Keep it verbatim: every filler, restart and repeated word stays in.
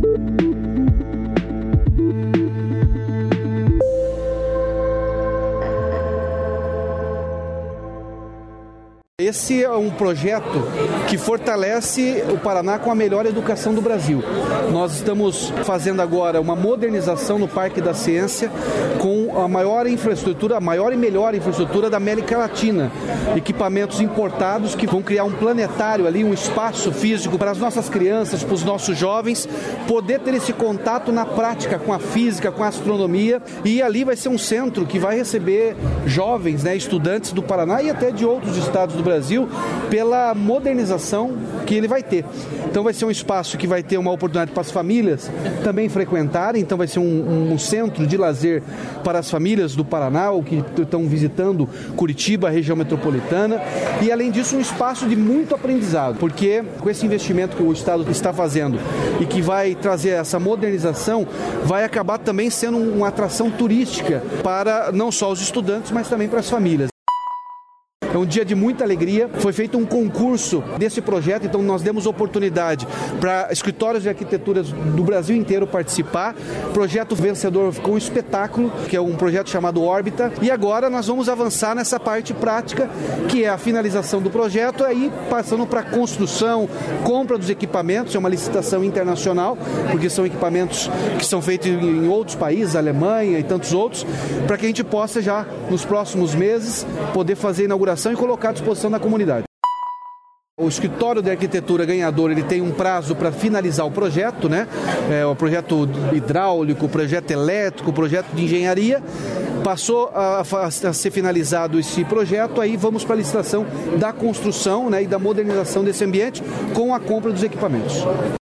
Esse é um projeto que fortalece o Paraná com a melhor educação do Brasil. Nós estamos fazendo agora uma modernização no Parque da Ciência com a maior infraestrutura, a maior e melhor infraestrutura da América Latina. Equipamentos importados que vão criar um planetário ali, um espaço físico para as nossas crianças, para os nossos jovens, poder ter esse contato na prática com a física, com a astronomia. E ali vai ser um centro que vai receber jovens, né, estudantes do Paraná e até de outros estados do Brasil, pela modernização que ele vai ter. Então vai ser um espaço que vai ter uma oportunidade para as famílias também frequentarem, então vai ser um, um centro de lazer para as famílias do Paraná ou que estão visitando Curitiba, a região metropolitana, e além disso um espaço de muito aprendizado, porque com esse investimento que o Estado está fazendo e que vai trazer essa modernização, vai acabar também sendo uma atração turística para não só os estudantes, mas também para as famílias. É um dia de muita alegria. Foi feito um concurso desse projeto, então nós demos oportunidade para escritórios de arquitetura do Brasil inteiro participar. O projeto vencedor ficou um espetáculo, que é um projeto chamado Órbita. E agora nós vamos avançar nessa parte prática, que é a finalização do projeto, aí passando para a construção, compra dos equipamentos, é uma licitação internacional, porque são equipamentos que são feitos em outros países, Alemanha e tantos outros, para que a gente possa já, nos próximos meses, poder fazer a inauguração e colocar à disposição da comunidade. O escritório de arquitetura ganhador, ele tem um prazo para finalizar o projeto, né? É, o projeto hidráulico, o projeto elétrico, o projeto de engenharia. Passou a, a ser finalizado esse projeto, aí vamos para a licitação da construção, né, e da modernização desse ambiente com a compra dos equipamentos.